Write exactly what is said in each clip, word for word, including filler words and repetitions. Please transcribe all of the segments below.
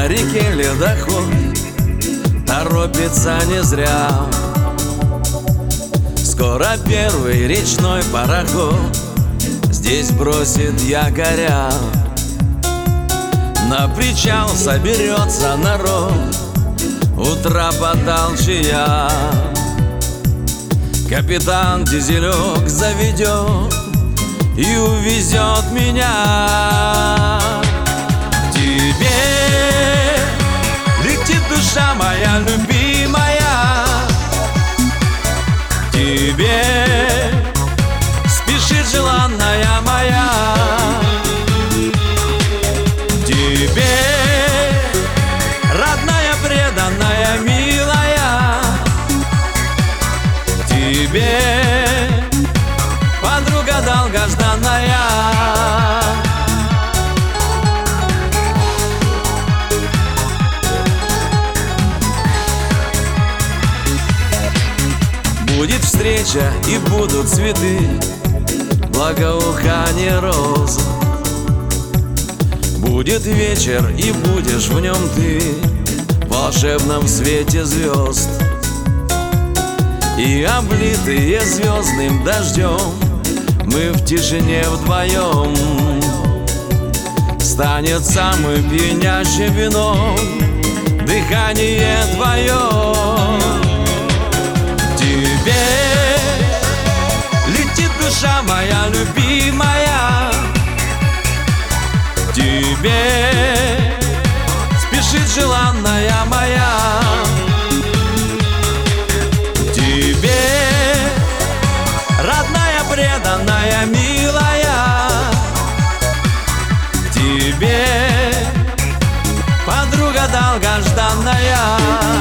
на реке ледоход торопится не зря. Скоро первый речной пароход здесь бросит якоря. На причал соберется народ, утра потолчия. Капитан Дизелек заведет и увезет меня. К тебе летит душа моя любимая, к тебе спешит желанная моя, к тебе родная, преданная, милая, к тебе подруга долгожданная. Будет встреча и будут цветы, благоухание роз. Будет вечер и будешь в нем ты, в волшебном свете звезд. И облитые звездным дождем мы в тишине вдвоем. Станет самым пьянящим вином дыхание твое. К тебе летит душа моя любимая, к тебе спешит желанная моя, к тебе родная, преданная, милая, к тебе подруга долгожданная.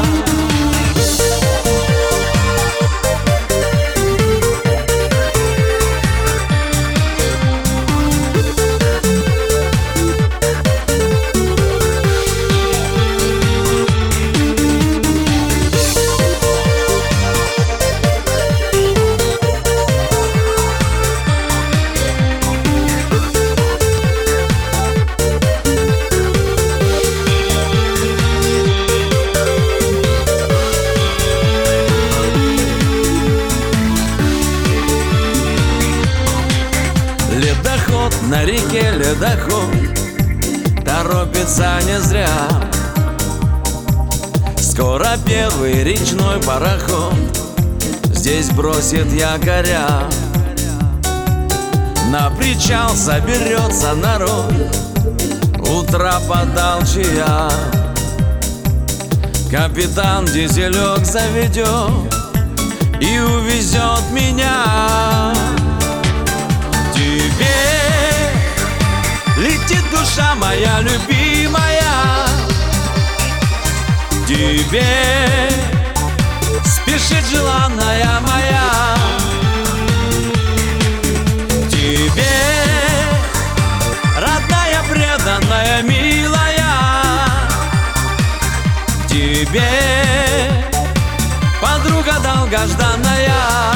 Ледоход на реке ледоход торопится не зря. Скоро первый речной пароход здесь бросит якоря. На причал соберется народ, утра потолчия. Капитан Дизелек заведет и увезет меня. К тебе летит душа моя любимая, к тебе спешит желанная моя, к тебе родная, преданная, милая, к тебе подруга долгожданная.